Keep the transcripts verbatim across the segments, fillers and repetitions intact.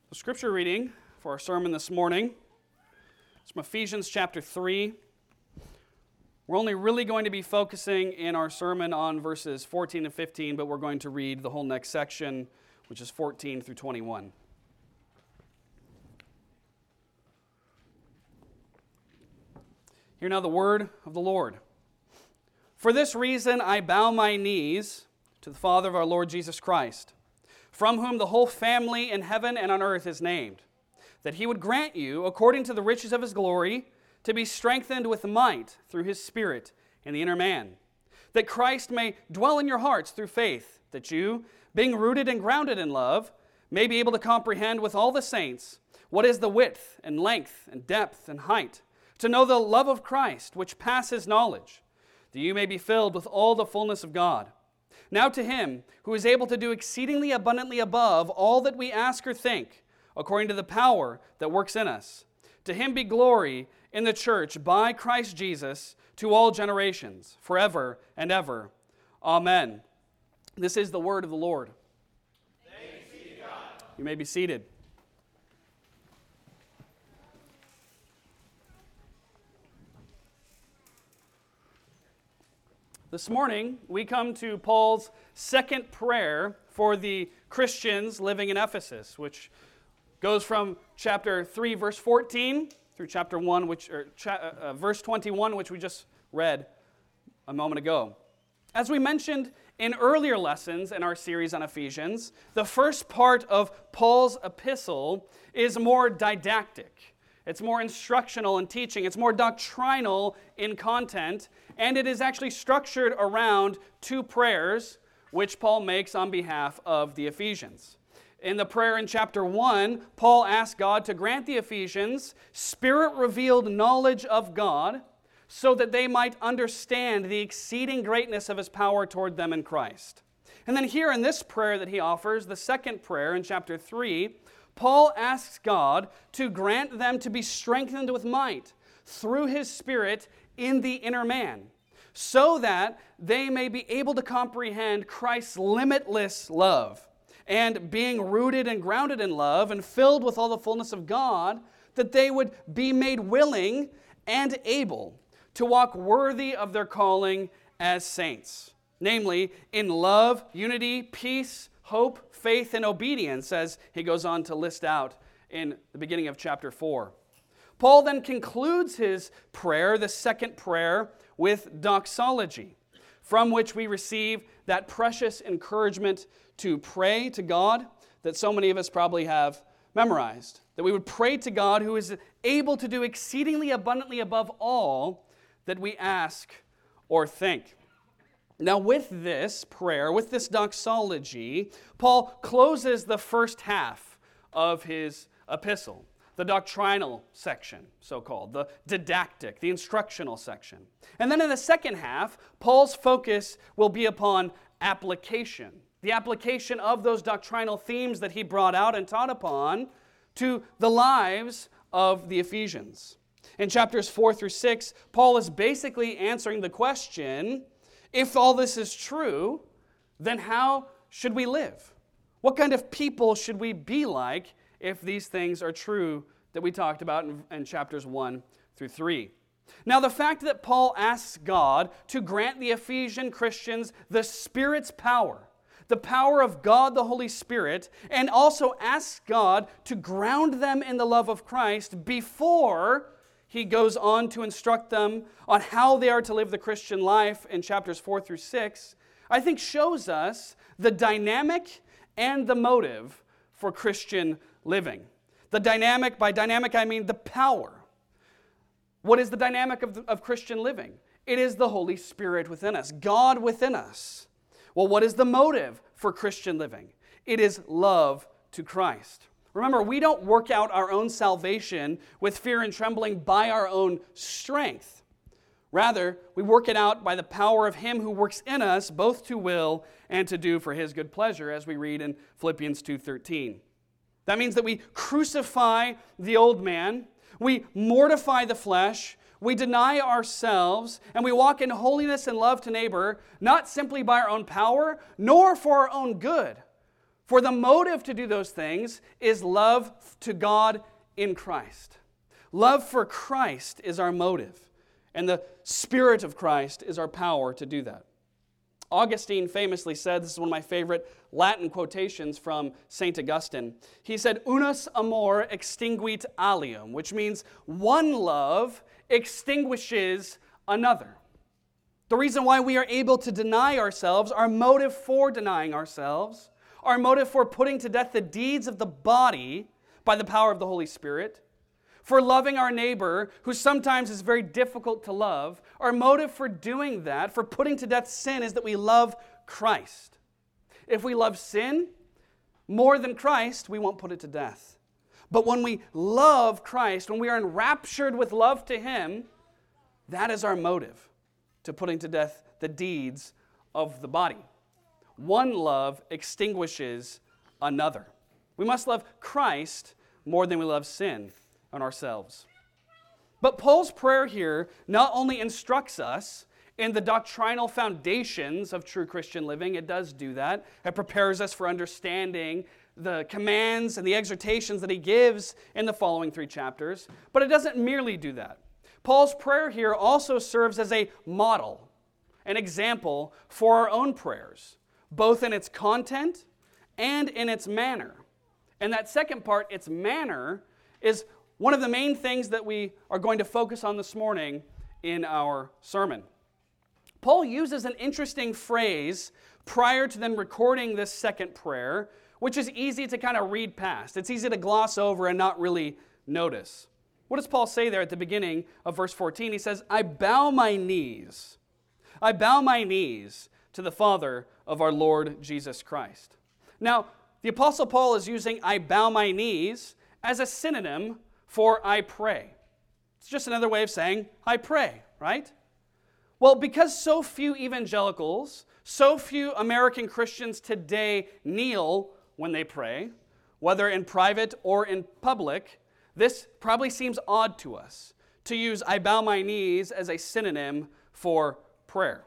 The scripture reading for our sermon this morning is from Ephesians chapter three. We're only really going to be focusing in our sermon on verses fourteen and fifteen, but we're going to read the whole next section, which is fourteen through twenty-one. Hear now the word of the Lord. For this reason I bow my knees to the Father of our Lord Jesus Christ, from whom the whole family in heaven and on earth is named, that he would grant you, according to the riches of his glory, to be strengthened with might through his Spirit in the inner man, that Christ may dwell in your hearts through faith, that you, being rooted and grounded in love, may be able to comprehend with all the saints what is the width and length and depth and height, to know the love of Christ, which passes knowledge, that you may be filled with all the fullness of God. Now to him who is able to do exceedingly abundantly above all that we ask or think, according to the power that works in us, to him be glory in the church by Christ Jesus to all generations, forever and ever. Amen. This is the word of the Lord. Thanks be to God. You may be seated. This morning, we come to Paul's second prayer for the Christians living in Ephesus, which goes from chapter three, verse fourteen, through chapter one, which or cha- uh, verse twenty-one, which we just read a moment ago. As we mentioned in earlier lessons in our series on Ephesians, the first part of Paul's epistle is more didactic. It's more instructional in teaching. It's more doctrinal in content. And it is actually structured around two prayers, which Paul makes on behalf of the Ephesians. In the prayer in chapter one, Paul asks God to grant the Ephesians Spirit-revealed knowledge of God so that they might understand the exceeding greatness of His power toward them in Christ. And then here in this prayer that he offers, the second prayer in chapter three, Paul asks God to grant them to be strengthened with might through His Spirit in the inner man, so that they may be able to comprehend Christ's limitless love, and being rooted and grounded in love and filled with all the fullness of God, that they would be made willing and able to walk worthy of their calling as saints, namely in love, unity, peace, hope, faith, and obedience, as he goes on to list out in the beginning of chapter four. Paul then concludes his prayer, the second prayer, with doxology, from which we receive that precious encouragement to pray to God that so many of us probably have memorized. That we would pray to God who is able to do exceedingly abundantly above all that we ask or think. Now with this prayer, with this doxology, Paul closes the first half of his epistle. The doctrinal section, so-called, the didactic, the instructional section. And then in the second half, Paul's focus will be upon application, the application of those doctrinal themes that he brought out and taught upon to the lives of the Ephesians. In chapters four through six, Paul is basically answering the question, if all this is true, then how should we live? What kind of people should we be like if these things are true that we talked about in, in chapters one through three. Now, the fact that Paul asks God to grant the Ephesian Christians the Spirit's power, the power of God the Holy Spirit, and also asks God to ground them in the love of Christ before he goes on to instruct them on how they are to live the Christian life in chapters four through six, I think shows us the dynamic and the motive for Christian living. The dynamic, by dynamic I mean the power. What is the dynamic of, of Christian living? It is the Holy Spirit within us, God within us. Well, what is the motive for Christian living? It is love to Christ. Remember, we don't work out our own salvation with fear and trembling by our own strength. Rather, we work it out by the power of Him who works in us, both to will and to do for His good pleasure, as we read in Philippians two thirteen. That means that we crucify the old man, we mortify the flesh, we deny ourselves, and we walk in holiness and love to neighbor, not simply by our own power, nor for our own good, For the motive to do those things is love to God in Christ. Love for Christ is our motive, and the Spirit of Christ is our power to do that. Augustine famously said, this is one of my favorite Latin quotations from Saint Augustine. He said, "Unus amor extinguit alium," which means one love extinguishes another. The reason why we are able to deny ourselves, our motive for denying ourselves, our motive for putting to death the deeds of the body by the power of the Holy Spirit, for loving our neighbor, who sometimes is very difficult to love, our motive for doing that, for putting to death sin, is that we love Christ. If we love sin more than Christ, we won't put it to death. But when we love Christ, when we are enraptured with love to Him, that is our motive to putting to death the deeds of the body. One love extinguishes another. We must love Christ more than we love sin and ourselves. But Paul's prayer here not only instructs us in the doctrinal foundations of true Christian living, it does do that. It prepares us for understanding the commands and the exhortations that he gives in the following three chapters. But it doesn't merely do that. Paul's prayer here also serves as a model, an example for our own prayers, both in its content and in its manner. And that second part, its manner, is one of the main things that we are going to focus on this morning in our sermon. Paul uses an interesting phrase prior to then recording this second prayer, which is easy to kind of read past. It's easy to gloss over and not really notice. What does Paul say there at the beginning of verse fourteen? He says, "I bow my knees. I bow my knees to the Father of our Lord Jesus Christ." Now, the Apostle Paul is using "I bow my knees" as a synonym for "I pray." It's just another way of saying "I pray," right? Well, because so few evangelicals, so few American Christians today kneel when they pray, whether in private or in public, this probably seems odd to us to use "I bow my knees" as a synonym for prayer,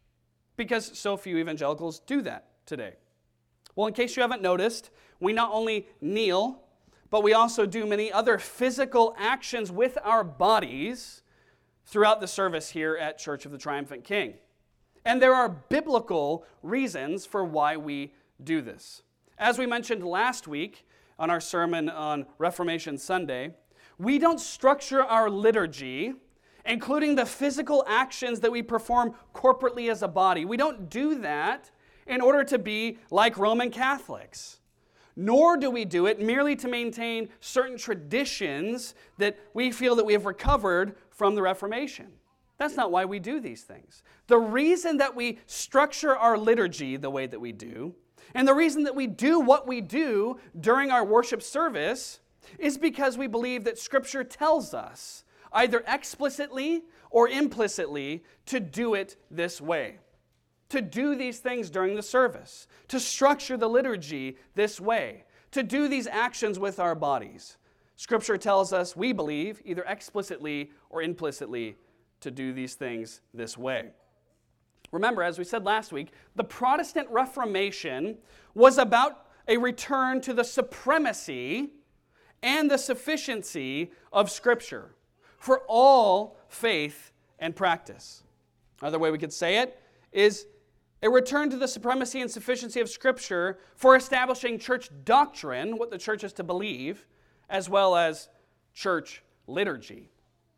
because so few evangelicals do that today. Well, in case you haven't noticed, we not only kneel, but we also do many other physical actions with our bodies throughout the service here at Church of the Triumphant King. And there are biblical reasons for why we do this. As we mentioned last week on our sermon on Reformation Sunday, we don't structure our liturgy, including the physical actions that we perform corporately as a body. We don't do that in order to be like Roman Catholics. Nor do we do it merely to maintain certain traditions that we feel that we have recovered from the Reformation. That's not why we do these things. The reason that we structure our liturgy the way that we do, and the reason that we do what we do during our worship service, is because we believe that Scripture tells us, either explicitly or implicitly, to do it this way. To do these things during the service, to structure the liturgy this way, to do these actions with our bodies. Scripture tells us, we believe, either explicitly or implicitly, to do these things this way. Remember, as we said last week, the Protestant Reformation was about a return to the supremacy and the sufficiency of Scripture for all faith and practice. Another way we could say it is a return to the supremacy and sufficiency of Scripture for establishing church doctrine, what the church is to believe, as well as church liturgy.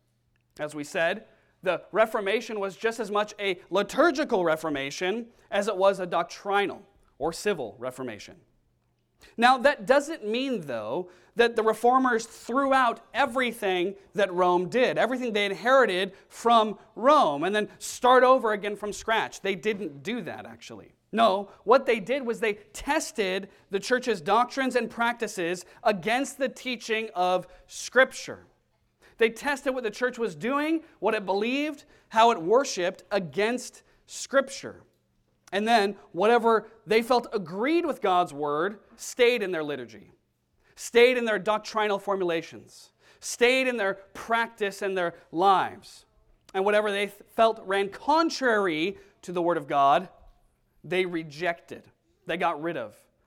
As we said, the Reformation was just as much a liturgical reformation as it was a doctrinal or civil reformation. Now, that doesn't mean, though, that the reformers threw out everything that Rome did, everything they inherited from Rome, and then start over again from scratch. They didn't do that, actually. No, what they did was they tested the church's doctrines and practices against the teaching of Scripture. They tested what the church was doing, what it believed, how it worshiped against Scripture. And then whatever they felt agreed with God's Word stayed in their liturgy, stayed in their doctrinal formulations, stayed in their practice and their lives. And whatever they felt ran contrary to the Word of God, they rejected, they got rid of,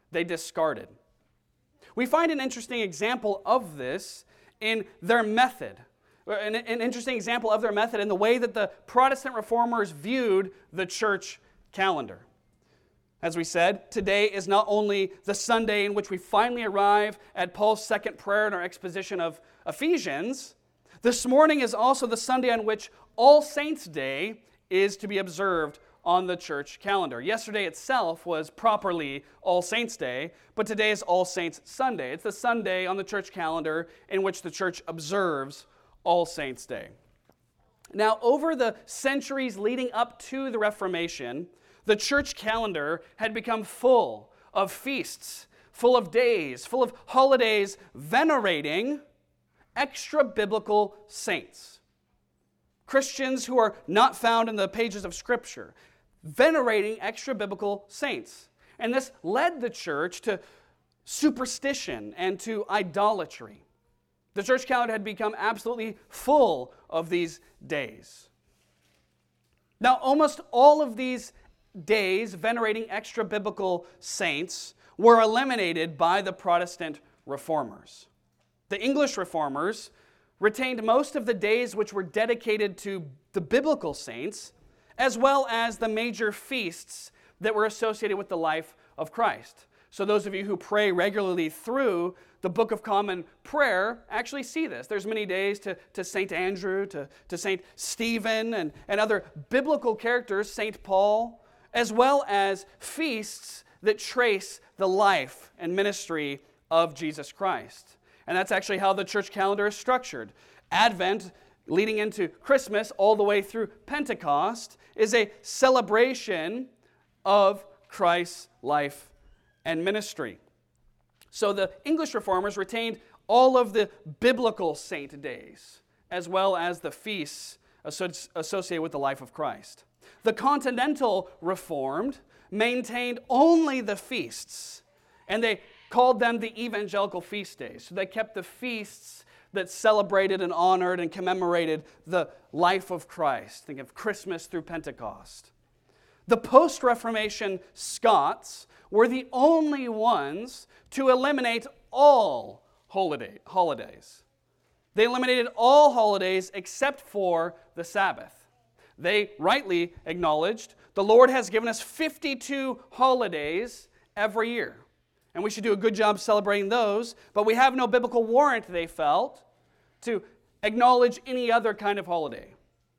they discarded. We find an interesting example of this in their method. An, an interesting example of their method in the way that the Protestant reformers viewed the church calendar. As we said, today is not only the Sunday in which we finally arrive at Paul's second prayer in our exposition of Ephesians. This morning is also the Sunday on which All Saints' Day is to be observed on the church calendar. Yesterday itself was properly All Saints' Day, but today is All Saints' Sunday. It's the Sunday on the church calendar in which the church observes All Saints' Day. Now, over the centuries leading up to the Reformation, the church calendar had become full of feasts, full of days, full of holidays venerating extra-biblical saints. Christians who are not found in the pages of Scripture, venerating extra-biblical saints. And this led the church to superstition and to idolatry. The church calendar had become absolutely full of these days. Now, almost all of these days venerating extra-biblical saints were eliminated by the Protestant reformers. The English reformers retained most of the days which were dedicated to the biblical saints, as well as the major feasts that were associated with the life of Christ. So those of you who pray regularly through the Book of Common Prayer actually see this. There's many days to, to Saint Andrew, to, to Saint Stephen, and, and other biblical characters, Saint Paul, as well as feasts that trace the life and ministry of Jesus Christ. And that's actually how the church calendar is structured. Advent, leading into Christmas all the way through Pentecost, is a celebration of Christ's life and ministry. So the English reformers retained all of the biblical saint days, as well as the feasts associated with the life of Christ. The continental Reformed maintained only the feasts, and they called them the evangelical feast days. So they kept the feasts that celebrated and honored and commemorated the life of Christ. Think of Christmas through Pentecost. The post-Reformation Scots were the only ones to eliminate all holiday, holidays. They eliminated all holidays except for the Sabbath. They rightly acknowledged the Lord has given us fifty-two holidays every year. And we should do a good job celebrating those, but we have no biblical warrant, they felt, to acknowledge any other kind of holiday.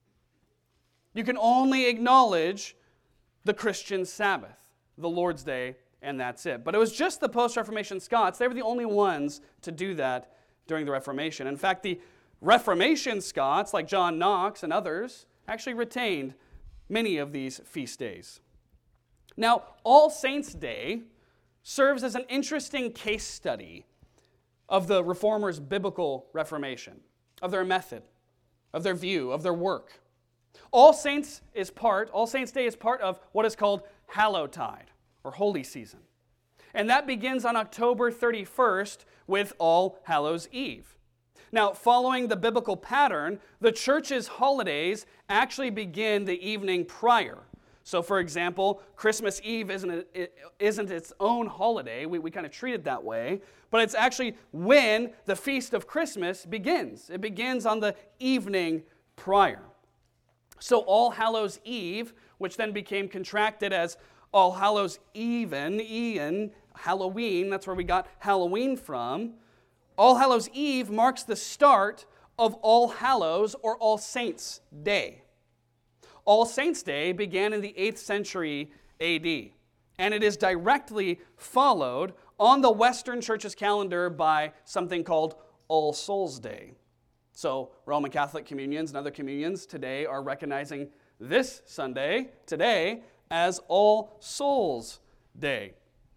You can only acknowledge the Christian Sabbath, the Lord's Day, and that's it. But it was just the post-Reformation Scots. They were the only ones to do that during the Reformation. In fact, the Reformation Scots, like John Knox and others, actually retained many of these feast days. Now, All Saints' Day serves as an interesting case study of the Reformers' biblical Reformation, of their method, of their view, of their work. All Saints is part, All Saints' Day is part of what is called Hallowtide, or Holy Season. And that begins on October thirty-first with All Hallows' Eve. Now, following the biblical pattern, the church's holidays actually begin the evening prior. So, for example, Christmas Eve isn't, it isn't its own holiday. We, we kind of treat it that way. But it's actually when the feast of Christmas begins. It begins on the evening prior. So All Hallows' Eve, which then became contracted as All Hallows' Even, Ian, Halloween, that's where we got Halloween from. All Hallows' Eve marks the start of All Hallows or All Saints' Day. All Saints' Day began in the eighth century A D, and it is directly followed on the Western Church's calendar by something called All Souls' Day. So Roman Catholic communions and other communions today are recognizing this Sunday, today, as All Souls' Day.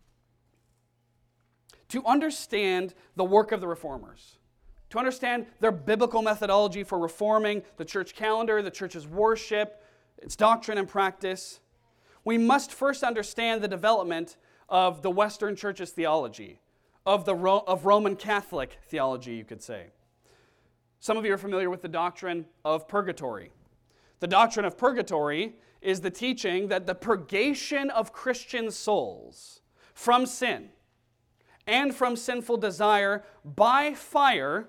To understand the work of the Reformers, to understand their biblical methodology for reforming the church calendar, the church's worship, its doctrine and practice, we must first understand the development of the Western Church's theology, of, the Ro- of Roman Catholic theology, you could say. Some of you are familiar with the doctrine of purgatory. The doctrine of purgatory is the teaching that the purgation of Christian souls from sin and from sinful desire by fire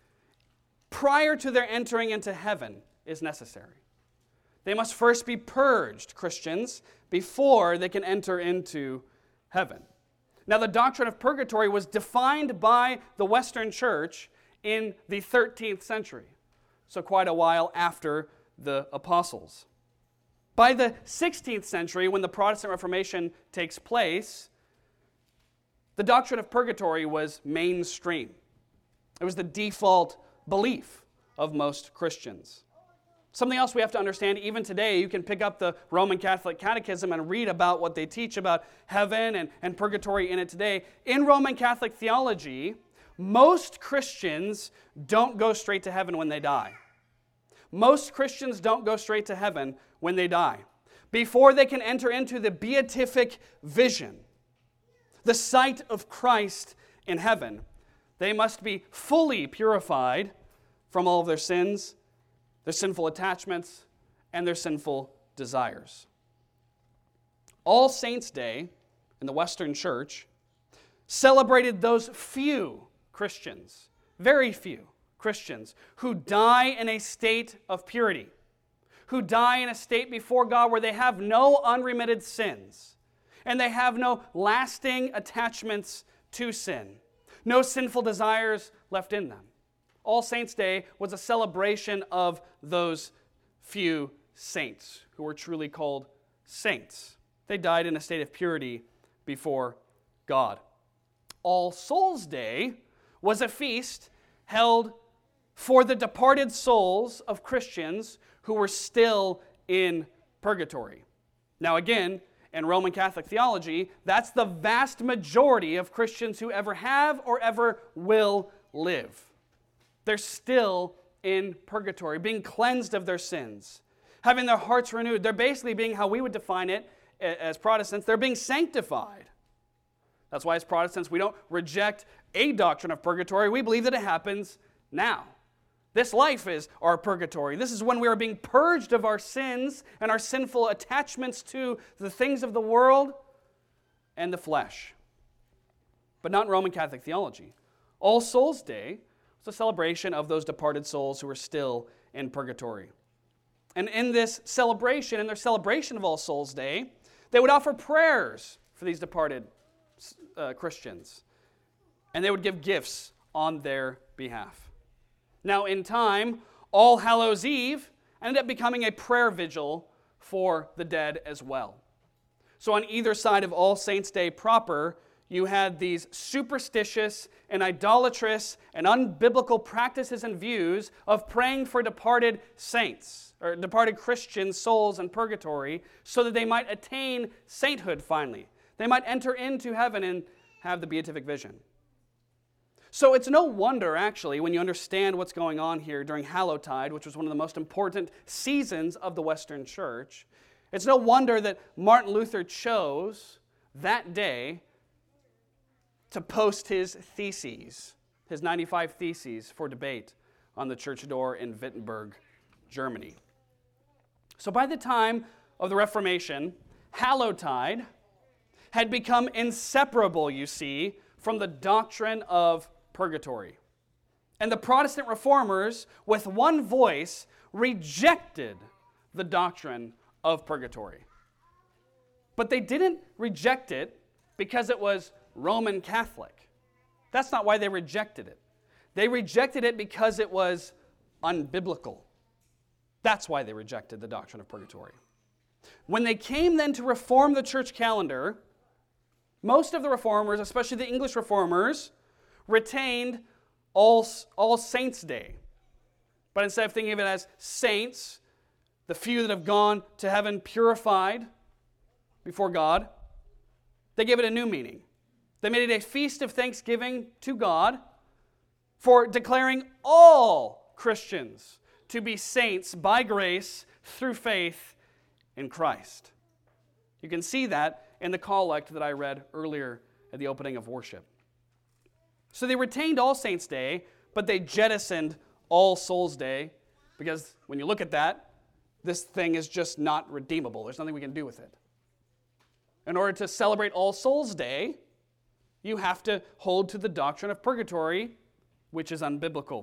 prior to their entering into heaven is necessary. They must first be purged, Christians, before they can enter into heaven. Now, the doctrine of purgatory was defined by the Western Church in the thirteenth century, so quite a while after the apostles. By the sixteenth century, when the Protestant Reformation takes place, the doctrine of purgatory was mainstream. It was the default belief of most Christians. Something else we have to understand, even today, you can pick up the Roman Catholic Catechism and read about what they teach about heaven and, and purgatory in it today. In Roman Catholic theology, most Christians don't go straight to heaven when they die. Most Christians don't go straight to heaven when they die. Before they can enter into the beatific vision, the sight of Christ in heaven, they must be fully purified from all of their sins, their sinful attachments, and their sinful desires. All Saints' Day in the Western Church celebrated those few Christians, very few Christians, who die in a state of purity, who die in a state before God where they have no unremitted sins, and they have no lasting attachments to sin, no sinful desires left in them. All Saints' Day was a celebration of those few saints who were truly called saints. They died in a state of purity before God. All Souls' Day was a feast held for the departed souls of Christians who were still in purgatory. Now again, in Roman Catholic theology, that's the vast majority of Christians who ever have or ever will live. They're still in purgatory, being cleansed of their sins, having their hearts renewed. They're basically being, how we would define it as Protestants, they're being sanctified. That's why as Protestants, we don't reject a doctrine of purgatory. We believe that it happens now. This life is our purgatory. This is when we are being purged of our sins and our sinful attachments to the things of the world and the flesh. But not in Roman Catholic theology. All Souls' Day was a celebration of those departed souls who are still in purgatory. And in this celebration, in their celebration of All Souls' Day, they would offer prayers for these departed uh, Christians. And they would give gifts on their behalf. Now, in time, All Hallows' Eve ended up becoming a prayer vigil for the dead as well. So on either side of All Saints' Day proper, you had these superstitious and idolatrous and unbiblical practices and views of praying for departed saints, or departed Christian souls in purgatory, so that they might attain sainthood finally. They might enter into heaven and have the beatific vision. So it's no wonder, actually, when you understand what's going on here during Hallowtide, which was one of the most important seasons of the Western Church, it's no wonder that Martin Luther chose that day to post his theses, his ninety-five theses for debate on the church door in Wittenberg, Germany. So by the time of the Reformation, Hallowtide had become inseparable, you see, from the doctrine of purgatory. And the Protestant reformers, with one voice, rejected the doctrine of purgatory. But they didn't reject it because it was Roman Catholic. That's not why they rejected it. They rejected it because it was unbiblical. That's why they rejected the doctrine of purgatory. When they came then to reform the church calendar, most of the reformers, especially the English reformers, retained All, All Saints' Day. But instead of thinking of it as saints, the few that have gone to heaven purified before God, they gave it a new meaning. They made it a feast of thanksgiving to God for declaring all Christians to be saints by grace through faith in Christ. You can see that in the collect that I read earlier at the opening of worship. So they retained All Saints' Day, but they jettisoned All Souls' Day, because when you look at that, this thing is just not redeemable. There's nothing we can do with it. In order to celebrate All Souls' Day, you have to hold to the doctrine of purgatory, which is unbiblical.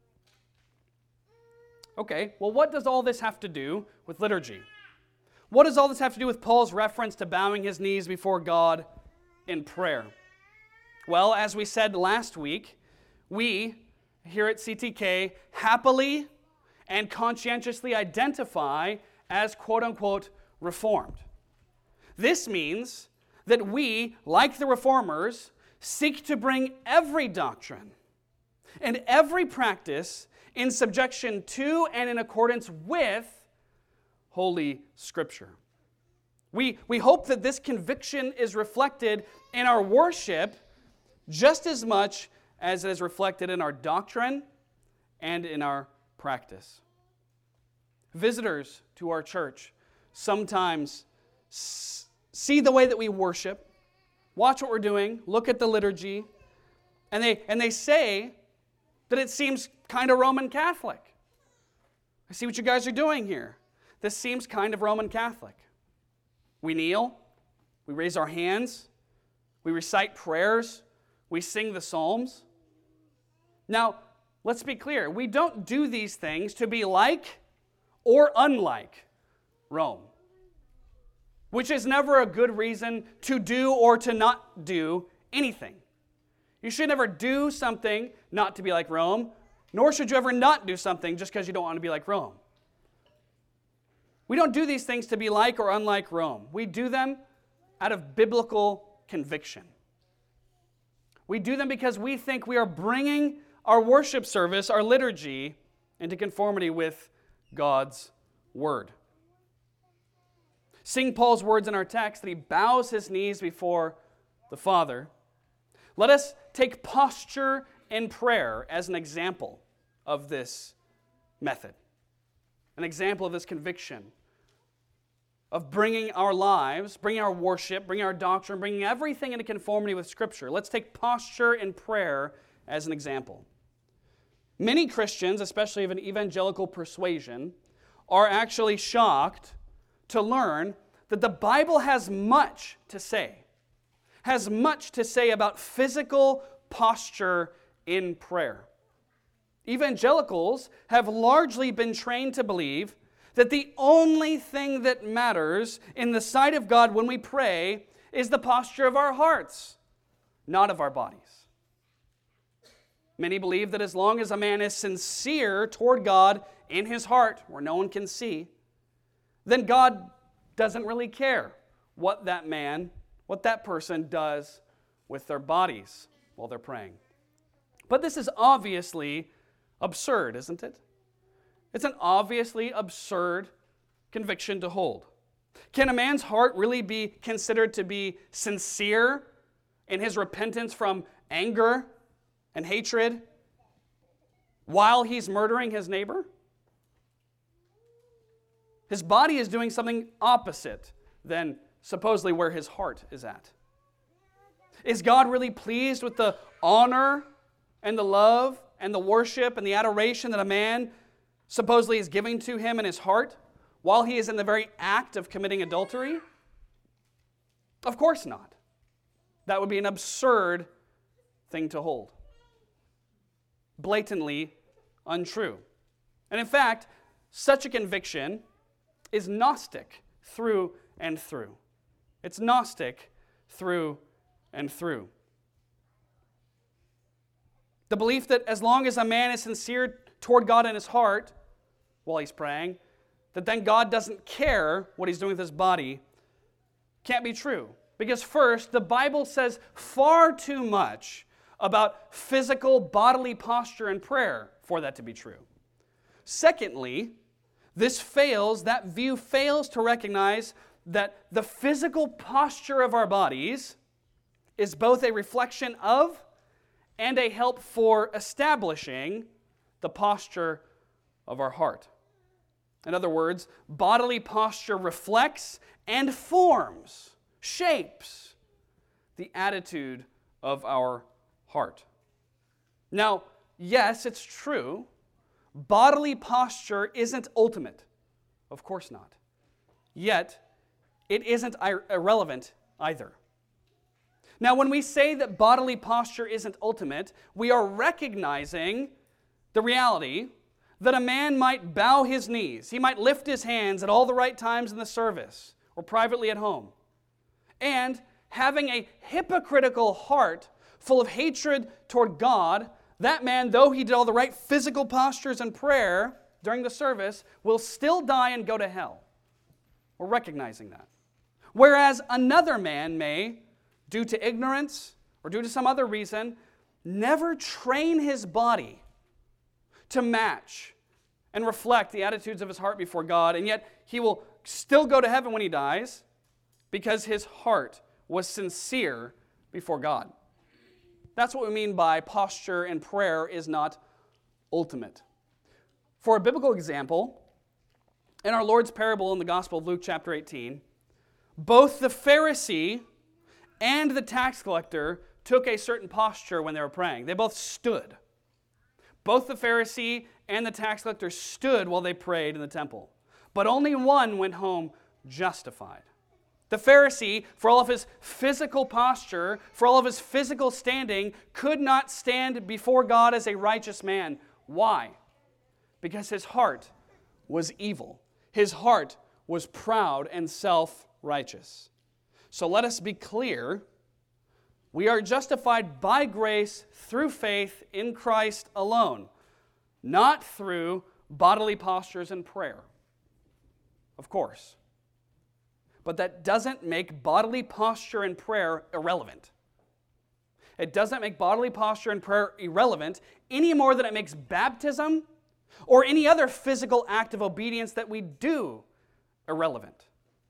Okay, well, what does all this have to do with liturgy? What does all this have to do with Paul's reference to bowing his knees before God in prayer? Well, as we said last week, we here at C T K happily and conscientiously identify as quote-unquote Reformed. This means that we, like the Reformers, seek to bring every doctrine and every practice in subjection to and in accordance with Holy Scripture. We, we hope that this conviction is reflected in our worship just as much as it is reflected in our doctrine and in our practice. Visitors to our church sometimes s- see the way that we worship, watch what we're doing, look at the liturgy, and they, and they say that it seems kind of Roman Catholic. I see what you guys are doing here. This seems kind of Roman Catholic. We kneel, we raise our hands, we recite prayers, we sing the Psalms. Now, let's be clear. We don't do these things to be like or unlike Rome, which is never a good reason to do or to not do anything. You should never do something not to be like Rome, nor should you ever not do something just because you don't want to be like Rome. We don't do these things to be like or unlike Rome. We do them out of biblical conviction. We do them because we think we are bringing our worship service, our liturgy, into conformity with God's Word. Seeing Paul's words in our text that he bows his knees before the Father, let us take posture in prayer as an example of this method, an example of this conviction of bringing our lives, bringing our worship, bringing our doctrine, bringing everything into conformity with Scripture. Let's take posture in prayer as an example. Many Christians, especially of an evangelical persuasion, are actually shocked to learn that the Bible has much to say, has much to say about physical posture in prayer. Evangelicals have largely been trained to believe that the only thing that matters in the sight of God when we pray is the posture of our hearts, not of our bodies. Many believe that as long as a man is sincere toward God in his heart, where no one can see, then God doesn't really care what that man, what that person does with their bodies while they're praying. But this is obviously absurd, isn't it? It's an obviously absurd conviction to hold. Can a man's heart really be considered to be sincere in his repentance from anger and hatred while he's murdering his neighbor? His body is doing something opposite than supposedly where his heart is at. Is God really pleased with the honor and the love and the worship and the adoration that a man supposedly is giving to him in his heart while he is in the very act of committing adultery? Of course not. That would be an absurd thing to hold. Blatantly untrue. And in fact, such a conviction is Gnostic through and through. It's Gnostic through and through. The belief that as long as a man is sincere toward God in his heart while he's praying, that then God doesn't care what he's doing with his body, can't be true. Because first, the Bible says far too much about physical bodily posture and prayer for that to be true. Secondly, this fails, that view fails to recognize that the physical posture of our bodies is both a reflection of and a help for establishing the posture of our heart. In other words, bodily posture reflects and forms, shapes the attitude of our heart. Now, yes, it's true, bodily posture isn't ultimate. Of course not. Yet, it isn't irrelevant either. Now, when we say that bodily posture isn't ultimate, we are recognizing the reality that a man might bow his knees. He might lift his hands at all the right times in the service or privately at home. And having a hypocritical heart full of hatred toward God, that man, though he did all the right physical postures and prayer during the service, will still die and go to hell. We're recognizing that. Whereas another man may, due to ignorance or due to some other reason, never train his body to match and reflect the attitudes of his heart before God, and yet he will still go to heaven when he dies because his heart was sincere before God. That's what we mean by posture and prayer is not ultimate. For a biblical example, in our Lord's parable in the Gospel of Luke chapter eighteen, both the Pharisee and the tax collector took a certain posture when they were praying. They both stood. Both the Pharisee and the tax collector stood while they prayed in the temple. But only one went home justified. The Pharisee, for all of his physical posture, for all of his physical standing, could not stand before God as a righteous man. Why? Because his heart was evil. His heart was proud and self-righteous. So let us be clear. We are justified by grace through faith in Christ alone, not through bodily postures and prayer. Of course. But that doesn't make bodily posture and prayer irrelevant. It doesn't make bodily posture and prayer irrelevant any more than it makes baptism or any other physical act of obedience that we do irrelevant.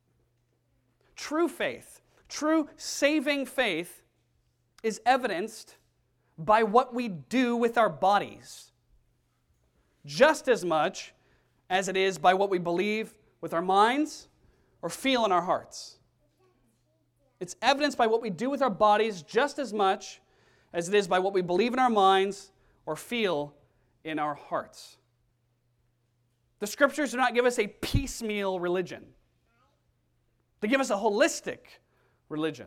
True faith, true saving faith is evidenced by what we do with our bodies, just as much as it is by what we believe with our minds or feel in our hearts. It's evidenced by what we do with our bodies just as much as it is by what we believe in our minds or feel in our hearts. The Scriptures do not give us a piecemeal religion. They give us a holistic religion.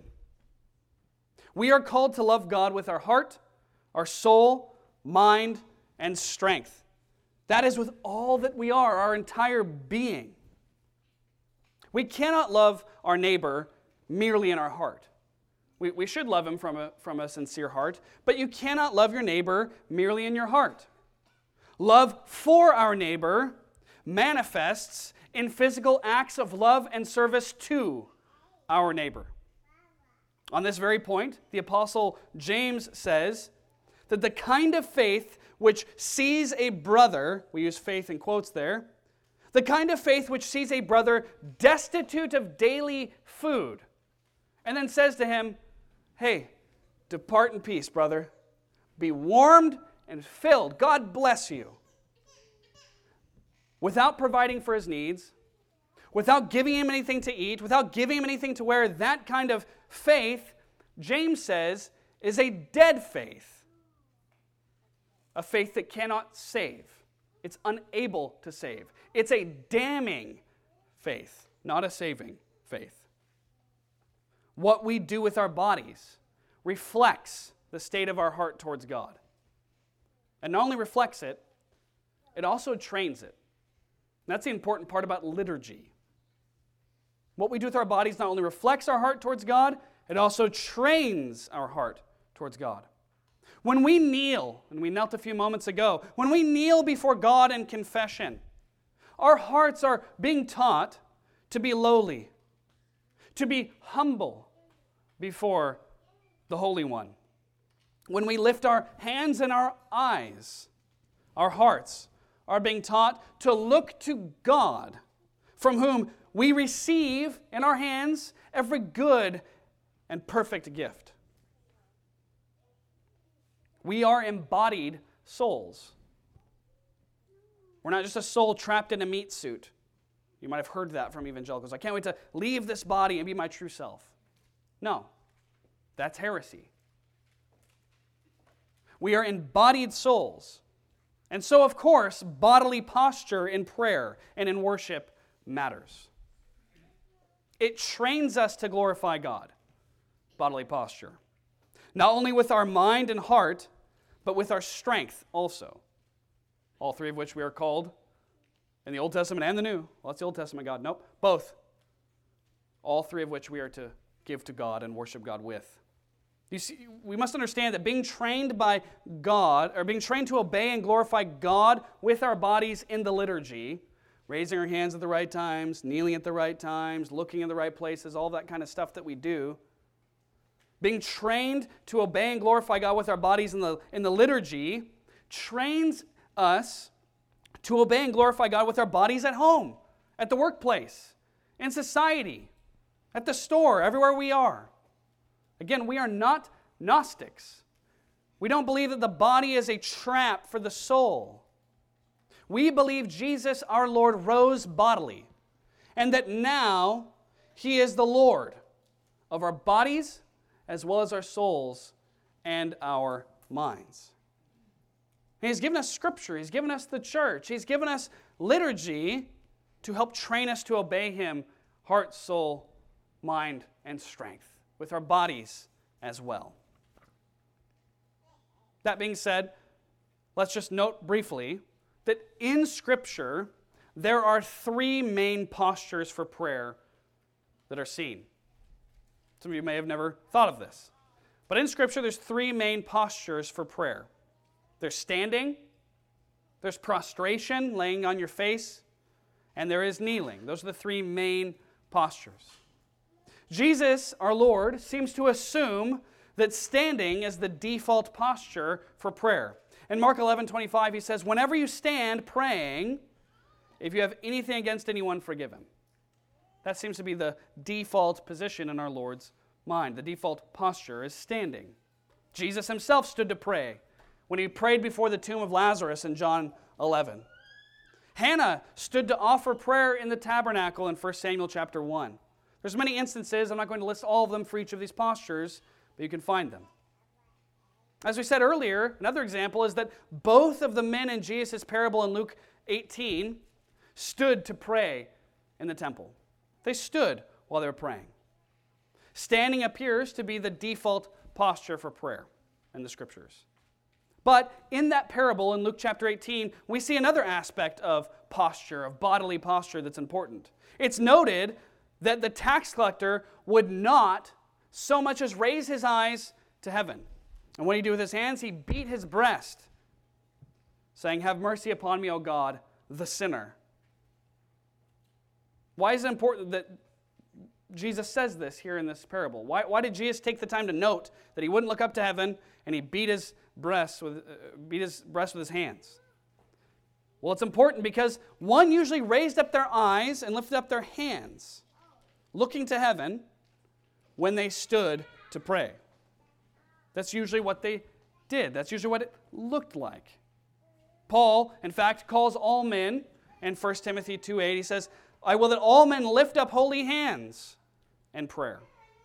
We are called to love God with our heart, our soul, mind, and strength. That is with all that we are, our entire being. We cannot love our neighbor merely in our heart. We, we should love him from a, from a sincere heart, but you cannot love your neighbor merely in your heart. Love for our neighbor manifests in physical acts of love and service to our neighbor. On this very point, the Apostle James says that the kind of faith which sees a brother, we use faith in quotes there, the kind of faith which sees a brother destitute of daily food, and then says to him, hey, depart in peace, brother. Be warmed and filled. God bless you. Without providing for his needs, without giving him anything to eat, without giving him anything to wear, that kind of faith, James says, is a dead faith. A faith that cannot save. It's unable to save. It's a damning faith, not a saving faith. What we do with our bodies reflects the state of our heart towards God. And not only reflects it, it also trains it. And that's the important part about liturgy. What we do with our bodies not only reflects our heart towards God, it also trains our heart towards God. When we kneel, and we knelt a few moments ago, when we kneel before God in confession, our hearts are being taught to be lowly, to be humble before the Holy One. When we lift our hands and our eyes, our hearts are being taught to look to God, from whom we receive in our hands every good and perfect gift. We are embodied souls. We're not just a soul trapped in a meat suit. You might have heard that from evangelicals. I can't wait to leave this body and be my true self. No, that's heresy. We are embodied souls. And so, of course, bodily posture in prayer and in worship matters. It trains us to glorify God, bodily posture. not only with our mind and heart, but with our strength also. All three of which we are called in the Old Testament and the New. Well, that's the Old Testament God. Nope, both. All three of which we are to give to God and worship God with. You see, we must understand that being trained by God, or being trained to obey and glorify God with our bodies in the liturgy, raising our hands at the right times, kneeling at the right times, looking in the right places, all that kind of stuff that we do, being trained to obey and glorify God with our bodies in the, in the liturgy trains us to obey and glorify God with our bodies at home, at the workplace, in society, at the store, everywhere we are. Again, we are not Gnostics. We don't believe that the body is a trap for the soul. We believe Jesus, our Lord, rose bodily, and that now He is the Lord of our bodies as well as our souls and our minds. And He's given us Scripture. He's given us the church. He's given us liturgy to help train us to obey Him, heart, soul, mind, and strength, with our bodies as well. That being said, let's just note briefly that in Scripture, there are three main postures for prayer that are seen. Some of you may have never thought of this. But in Scripture, there's three main postures for prayer. There's standing, there's prostration, laying on your face, and there is kneeling. Those are the three main postures. Jesus, our Lord, seems to assume that standing is the default posture for prayer. In Mark eleven twenty-five, He says, "Whenever you stand praying, if you have anything against anyone, forgive him." That seems to be the default position in our Lord's mind. The default posture is standing. Jesus Himself stood to pray when He prayed before the tomb of Lazarus in John eleven. Hannah stood to offer prayer in the tabernacle in First Samuel chapter one. There's many instances. I'm not going to list all of them for each of these postures, but you can find them. As we said earlier, another example is that both of the men in Jesus' parable in Luke eighteen stood to pray in the temple. They stood while they were praying. Standing appears to be the default posture for prayer in the Scriptures. But in that parable in Luke chapter eighteen, we see another aspect of posture, of bodily posture that's important. It's noted that the tax collector would not so much as raise his eyes to heaven. And what did he do with his hands? He beat his breast, saying, "Have mercy upon me, O God, the sinner." Why is it important that Jesus says this here in this parable? Why, why did Jesus take the time to note that He wouldn't look up to heaven and He beat his breast with, uh, beat his breast with His hands? Well, it's important because one usually raised up their eyes and lifted up their hands, looking to heaven when they stood to pray. That's usually what they did. That's usually what it looked like. Paul, in fact, calls all men in First Timothy two eight. He says, "I will that all men lift up holy hands in prayer."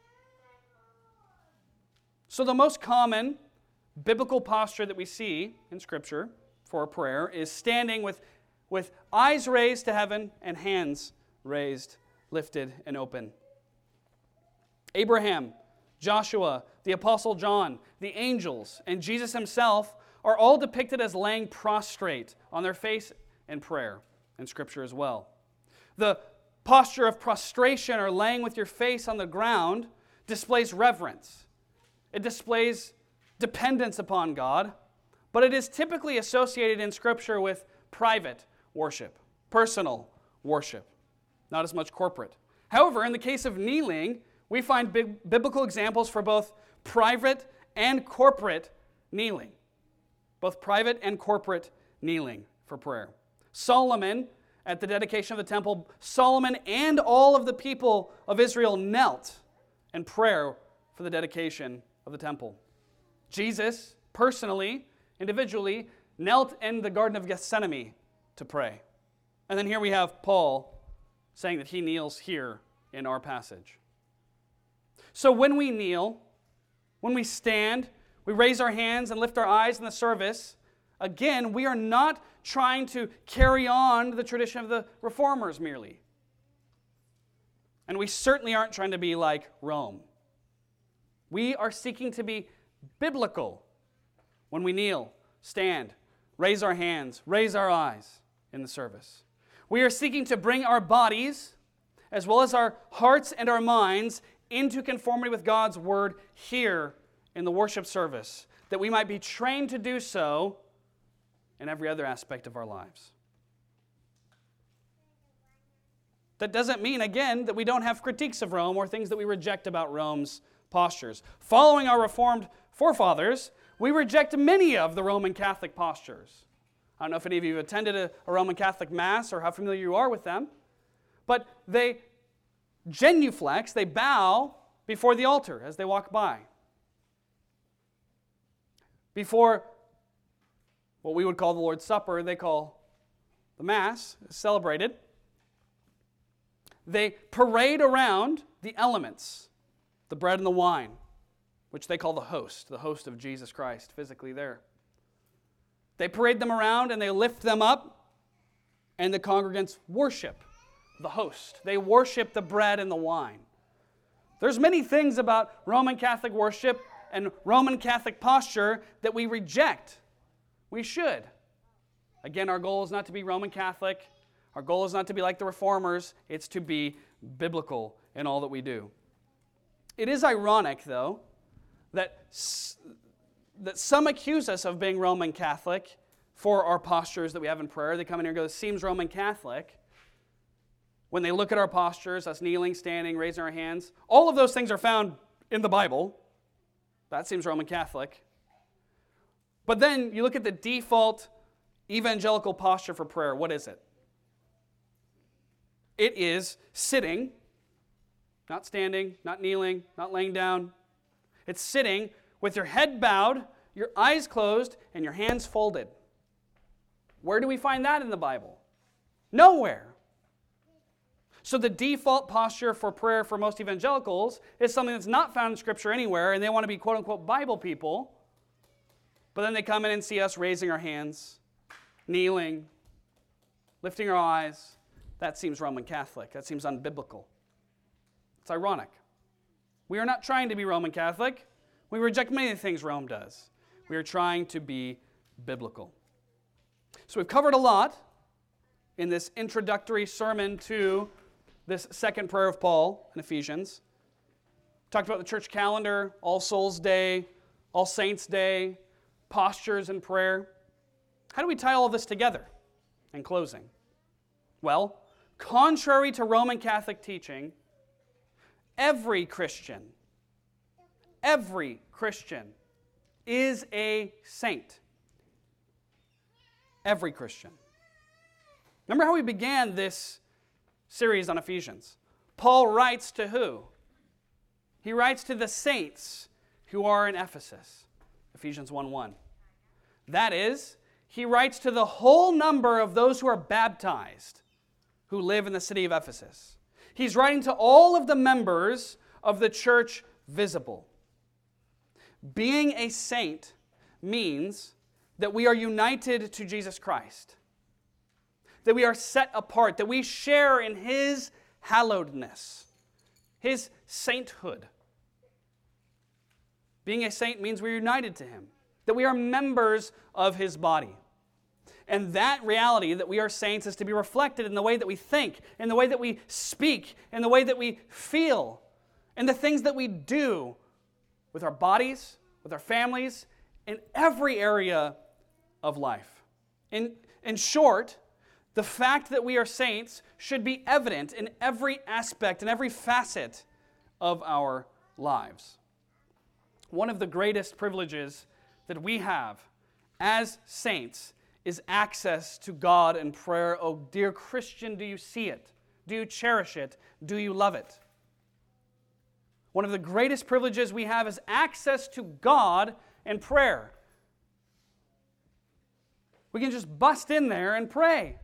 So the most common biblical posture that we see in Scripture for prayer is standing with, with eyes raised to heaven and hands raised, lifted, and open. Abraham, Joshua, the Apostle John, the angels, and Jesus Himself are all depicted as laying prostrate on their face in prayer in Scripture as well. The posture of prostration, or laying with your face on the ground, displays reverence. It displays dependence upon God, but it is typically associated in Scripture with private worship, personal worship, not as much corporate. However, in the case of kneeling, we find big, biblical examples for both private and corporate kneeling. Both private and corporate kneeling for prayer. Solomon, at the dedication of the temple, Solomon and all of the people of Israel knelt in prayer for the dedication of the temple. Jesus, personally, individually, knelt in the Garden of Gethsemane to pray. And then here we have Paul saying that he kneels here in our passage. So when we kneel, when we stand, we raise our hands and lift our eyes in the service, again, we are not trying to carry on the tradition of the Reformers merely. And we certainly aren't trying to be like Rome. We are seeking to be biblical when we kneel, stand, raise our hands, raise our eyes in the service. We are seeking to bring our bodies, as well as our hearts and our minds, into conformity with God's Word here in the worship service, that we might be trained to do so in every other aspect of our lives. That doesn't mean, again, that we don't have critiques of Rome or things that we reject about Rome's postures. Following our Reformed forefathers, we reject many of the Roman Catholic postures. I don't know if any of you have attended a, a Roman Catholic Mass or how familiar you are with them, but they genuflex, they bow before the altar as they walk by. Before what we would call the Lord's Supper, they call the Mass, celebrated. They parade around the elements, the bread and the wine, which they call the host, the host of Jesus Christ, physically there. They parade them around and they lift them up, and the congregants worship the host. They worship the bread and the wine. There's many things about Roman Catholic worship and Roman Catholic posture that we reject. We should. Again, our goal is not to be Roman Catholic. Our goal is not to be like the Reformers. It's to be biblical in all that we do. It is ironic, though, that, that some accuse us of being Roman Catholic for our postures that we have in prayer. They come in here and go, "This seems Roman Catholic." When they look at our postures, us kneeling, standing, raising our hands, all of those things are found in the Bible. That seems Roman Catholic. But then you look at the default evangelical posture for prayer. What is it? It is sitting, not standing, not kneeling, not laying down. It's sitting with your head bowed, your eyes closed, and your hands folded. Where do we find that in the Bible? Nowhere. So the default posture for prayer for most evangelicals is something that's not found in Scripture anywhere, and they want to be quote-unquote Bible people, but then they come in and see us raising our hands, kneeling, lifting our eyes. That seems Roman Catholic. That seems unbiblical. It's ironic. We are not trying to be Roman Catholic. We reject many of the things Rome does. We are trying to be biblical. So we've covered a lot in this introductory sermon to this second prayer of Paul in Ephesians. Talked about the church calendar, All Souls Day, All Saints Day, postures in prayer. How do we tie all of this together in closing? Well, contrary to Roman Catholic teaching, every Christian, every Christian is a saint. Every Christian. Remember how we began this series on Ephesians? Paul writes to who? He writes to the saints who are in Ephesus. Ephesians one one. That is, he writes to the whole number of those who are baptized who live in the city of Ephesus. He's writing to all of the members of the church visible. Being a saint means that we are united to Jesus Christ, that we are set apart, that we share in His hallowedness, His sainthood. Being a saint means we're united to Him, that we are members of His body. And that reality that we are saints is to be reflected in the way that we think, in the way that we speak, in the way that we feel, in the things that we do with our bodies, with our families, in every area of life. In, in short, the fact that we are saints should be evident in every aspect, in every facet of our lives. One of the greatest privileges that we have as saints is access to God in prayer. Oh, dear Christian, do you see it? Do you cherish it? Do you love it? One of the greatest privileges we have is access to God in prayer. We can just bust in there and pray.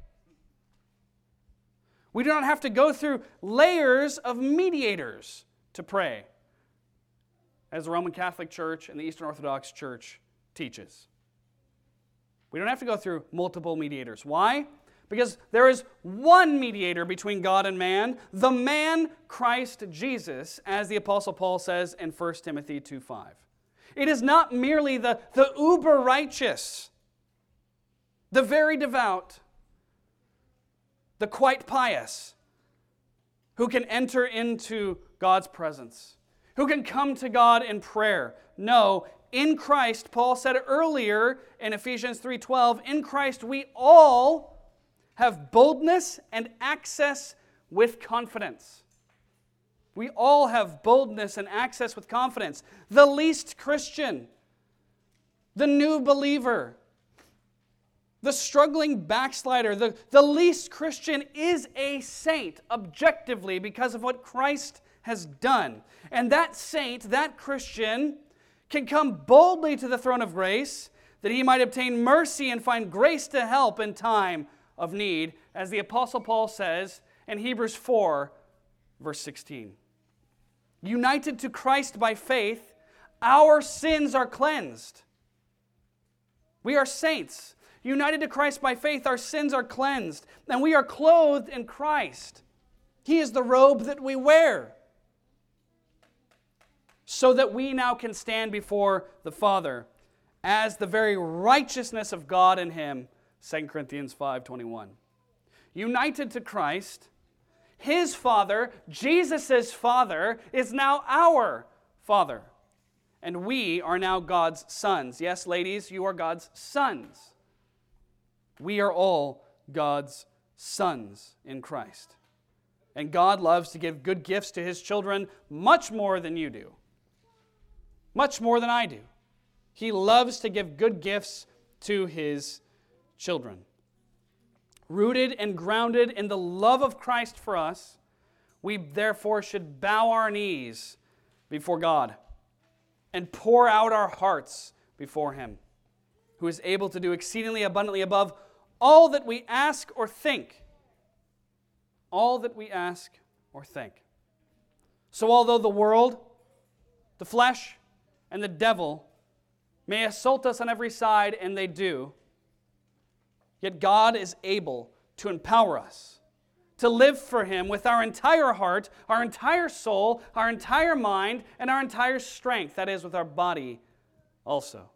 We do not have to go through layers of mediators to pray, as the Roman Catholic Church and the Eastern Orthodox Church teaches. We don't have to go through multiple mediators. Why? Because there is one mediator between God and man, the man Christ Jesus, as the Apostle Paul says in First Timothy two five. It is not merely the, the uber righteous, the very devout, the quite pious, who can enter into God's presence, who can come to God in prayer. No, in Christ, Paul said earlier in Ephesians three twelve, in Christ we all have boldness and access with confidence. We all have boldness and access with confidence. The least Christian, the new believer, the struggling backslider, the, the least Christian is a saint objectively because of what Christ has done. And that saint, that Christian, can come boldly to the throne of grace that he might obtain mercy and find grace to help in time of need, as the Apostle Paul says in Hebrews four, verse sixteen. United to Christ by faith, our sins are cleansed. We are saints. United to Christ by faith, our sins are cleansed, and we are clothed in Christ. He is the robe that we wear, so that we now can stand before the Father as the very righteousness of God in Him, Second Corinthians five twenty-one. United to Christ, His Father, Jesus' Father, is now our Father. And we are now God's sons. Yes, ladies, you are God's sons. We are all God's sons in Christ. And God loves to give good gifts to His children much more than you do. Much more than I do. He loves to give good gifts to His children. Rooted and grounded in the love of Christ for us, we therefore should bow our knees before God and pour out our hearts before Him, who is able to do exceedingly abundantly above all that we ask or think. All that we ask or think. So although the world, the flesh, and the devil may assault us on every side, and they do, yet God is able to empower us to live for Him with our entire heart, our entire soul, our entire mind, and our entire strength, that is, with our body also.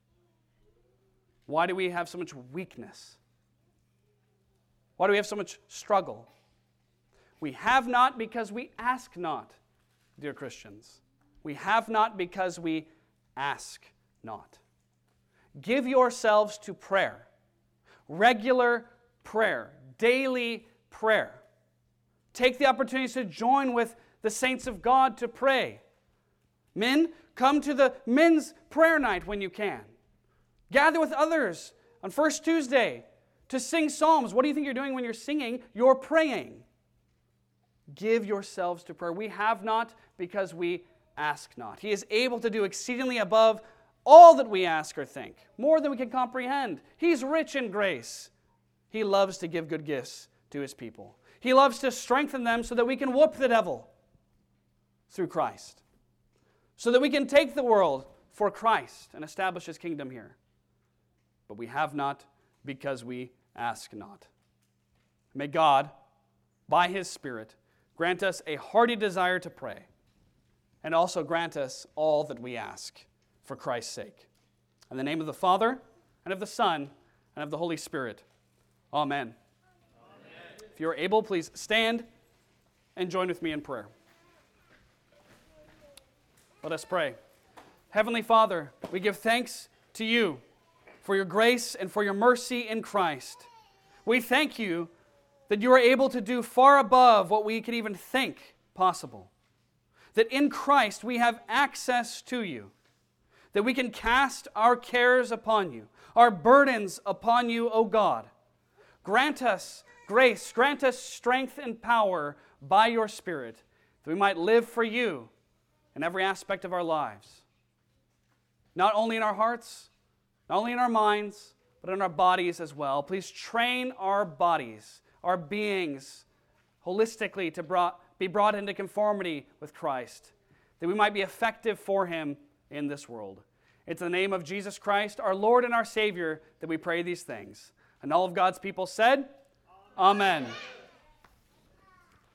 Why do we have so much weakness? Why do we have so much struggle? We have not because we ask not, dear Christians. We have not because we ask not. Give yourselves to prayer. Regular prayer. Daily prayer. Take the opportunity to join with the saints of God to pray. Men, come to the men's prayer night when you can. Gather with others on First Tuesday to sing psalms. What do you think you're doing when you're singing? You're praying. Give yourselves to prayer. We have not because we ask not. He is able to do exceedingly above all that we ask or think, more than we can comprehend. He's rich in grace. He loves to give good gifts to His people. He loves to strengthen them so that we can whoop the devil through Christ, so that we can take the world for Christ and establish His kingdom here. But we have not because we ask not. May God, by His Spirit, grant us a hearty desire to pray, and also grant us all that we ask for Christ's sake. In the name of the Father, and of the Son, and of the Holy Spirit. Amen. Amen. If you are able, please stand and join with me in prayer. Let us pray. Heavenly Father, we give thanks to You for Your grace and for Your mercy in Christ. We thank You that You are able to do far above what we could even think possible. That in Christ we have access to You. That we can cast our cares upon You, our burdens upon You, O God. Grant us grace, grant us strength and power by Your Spirit, that we might live for You in every aspect of our lives. Not only in our hearts, not only in our minds, but in our bodies as well. Please train our bodies, our beings, holistically to brought, be brought into conformity with Christ, that we might be effective for Him in this world. It's in the name of Jesus Christ, our Lord and our Savior, that we pray these things. And all of God's people said, Amen. Amen.